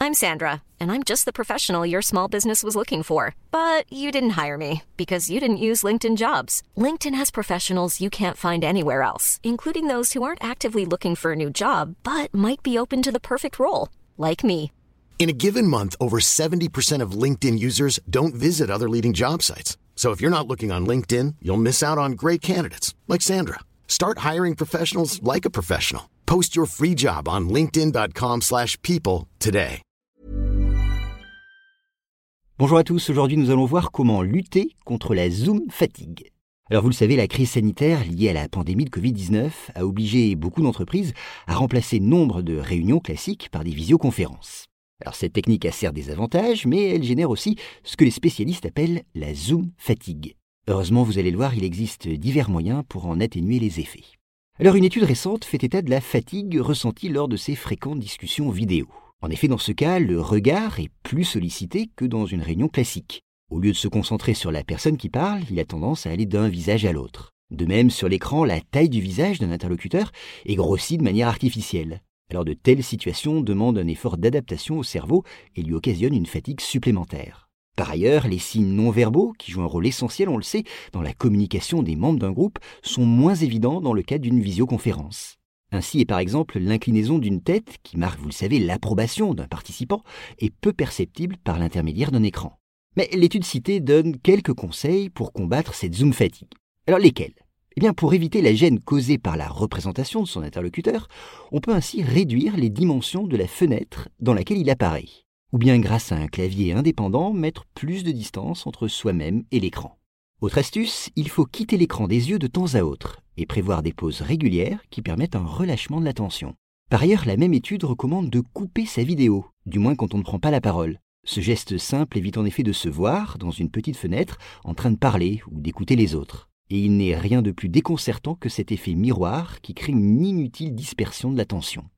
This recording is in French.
I'm Sandra, and I'm just the professional your small business was looking for. But you didn't hire me because you didn't use LinkedIn Jobs. LinkedIn has professionals you can't find anywhere else, including those who aren't actively looking for a new job, but might be open to the perfect role, like me. In a given month, over 70% of LinkedIn users don't visit other leading job sites. So if you're not looking on LinkedIn, you'll miss out on great candidates like Sandra. Start hiring professionals like a professional. Post your free job on linkedin.com/people today. Bonjour à tous, aujourd'hui nous allons voir comment lutter contre la Zoom fatigue. Alors vous le savez, la crise sanitaire liée à la pandémie de Covid-19 a obligé beaucoup d'entreprises à remplacer nombre de réunions classiques par des visioconférences. Alors cette technique a certes des avantages, mais elle génère aussi ce que les spécialistes appellent la Zoom fatigue. Heureusement, vous allez le voir, il existe divers moyens pour en atténuer les effets. Alors une étude récente fait état de la fatigue ressentie lors de ces fréquentes discussions vidéo. En effet, dans ce cas, le regard est plus sollicité que dans une réunion classique. Au lieu de se concentrer sur la personne qui parle, il a tendance à aller d'un visage à l'autre. De même, sur l'écran, la taille du visage d'un interlocuteur est grossie de manière artificielle. Alors de telles situations demandent un effort d'adaptation au cerveau et lui occasionnent une fatigue supplémentaire. Par ailleurs, les signes non-verbaux, qui jouent un rôle essentiel, on le sait, dans la communication des membres d'un groupe, sont moins évidents dans le cadre d'une visioconférence. Ainsi est par exemple l'inclinaison d'une tête, qui marque, vous le savez, l'approbation d'un participant, est peu perceptible par l'intermédiaire d'un écran. Mais l'étude citée donne quelques conseils pour combattre cette Zoom fatigue. Alors lesquels ? Eh bien, pour éviter la gêne causée par la représentation de son interlocuteur, on peut ainsi réduire les dimensions de la fenêtre dans laquelle il apparaît. Ou bien, grâce à un clavier indépendant, mettre plus de distance entre soi-même et l'écran. Autre astuce, il faut quitter l'écran des yeux de temps à autre et prévoir des pauses régulières qui permettent un relâchement de l'attention. Par ailleurs, la même étude recommande de couper sa vidéo, du moins quand on ne prend pas la parole. Ce geste simple évite en effet de se voir dans une petite fenêtre en train de parler ou d'écouter les autres. Et il n'est rien de plus déconcertant que cet effet miroir qui crée une inutile dispersion de l'attention.